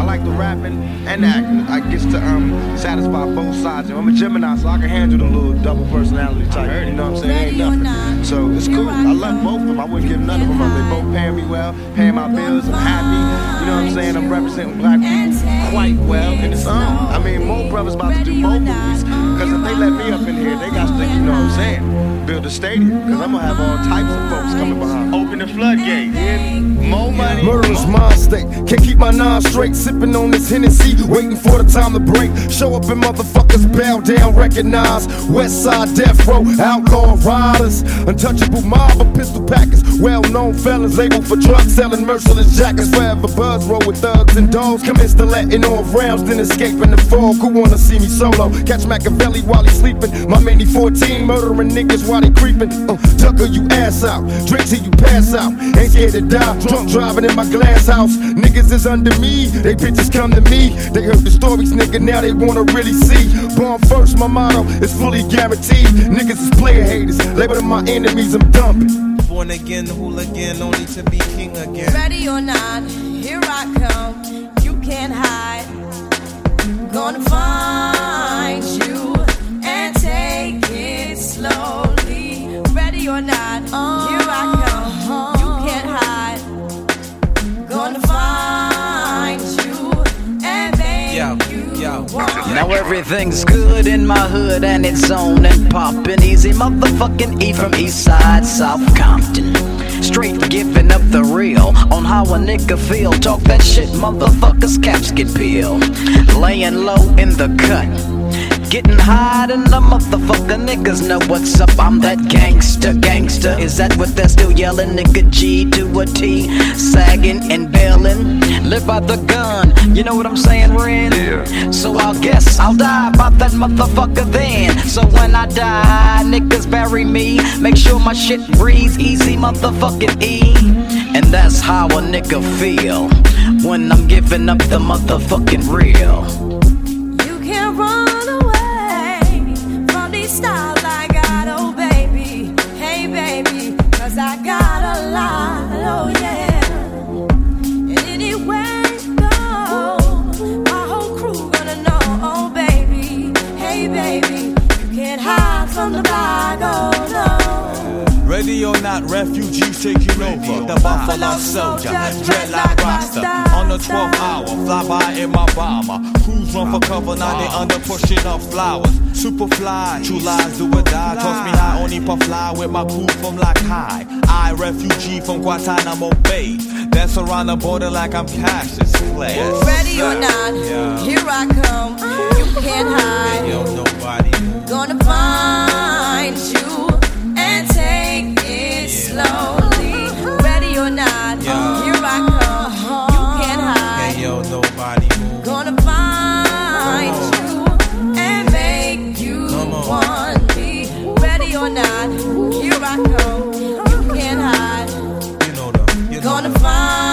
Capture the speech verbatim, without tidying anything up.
like the rapping and the acting. I guess to um satisfy both sides. I'm a Gemini, so I can handle the little double personality type. You know what I'm saying? Ain't nothing. So it's cool. I love both of them. I wouldn't give none of them up. They both paying me well, paying my bills. I'm happy. You know what I'm saying? I'm representing black people quite well in the song. I mean, more brothers about to do more movies. Because if they let me up in here, they got to, you know what I'm saying, build a stadium. Because I'm going to have all types of folks coming behind. Open the floodgates. Yeah. More money. Murderous mind state. Can't keep my nine straight. Sipping on this Hennessy. Waiting for the time to break. Show up and motherfuckers bow down. Recognize West Side Death Row. Outlaw riders. Untouchable mob of pistol packers. Well-known felons labeled for drug selling. Merciless jackets. Forever buzz roll with thugs and dogs. Commence to letting off rounds. Then escaping the fog. Who wanna see me solo? Catch Machiavelli while he sleeping. My mini fourteen murdering niggas while they creeping. Uh, Tucker you ass out. Drink till you pass out. Ain't scared to die. Drunk driving in my glass house. Niggas is under me. They bitches come to me. They heard the stories, nigga. Now they wanna really see. Born first, my motto is fully guaranteed. Niggas is player haters. Label them my enemies. I'm dumping. Born again, hooligan, only to be king again. Ready or not, here I come. You can't hide. Gonna find you and take it slowly. Ready or not, here I come. You can't hide. Gonna find you and make Yo, you yo. want. Now everything's good in my hood and it's on and poppin'. Easy motherfucking E from East Side, South Compton. Straight giving up the real on how a nigga feel. Talk that shit, motherfuckers, caps get peeled. Laying low in the cut, getting high and the motherfucker niggas know what's up. I'm that gangster, gangster. Is that what they're still yelling? Nigga G to a T, sagging and bailing. Live by the gun, you know what I'm saying, Ren? Yeah. So I guess I'll die by that motherfucker then. So when I die, niggas bury me. Make sure my shit breathes easy, motherfucking E. And that's how a nigga feel when I'm giving up the motherfucking real. You can't run away from these styles I got, oh baby. Hey baby, cause I got a lot, oh yeah. And anywhere you go, my whole crew gonna know, oh baby. Hey baby, you can't hide from the bag, oh no. Ready or not, refugees taking over. The Buffalo Soldier, dreadlock roster. On the twelfth hour, fly by in my bomber. Crews run for cover, now they under pushing up flowers. Super fly, true lies do or die. Toss me high, only puff fly with my crew from like high. I, refugee from Guantanamo Bay. Dance around the border like I'm Cassius Clay. Yes, ready sir. or not, yeah. Here I come. You can't hide. Yo, nobody. Gonna find you and take it slowly. Ready or not, yeah. Here I come. You can't hide. Hey, yo, nobody. Gonna find you and make you want me. Ready or not, here I come. You can't hide. You know the. You know Gonna the. find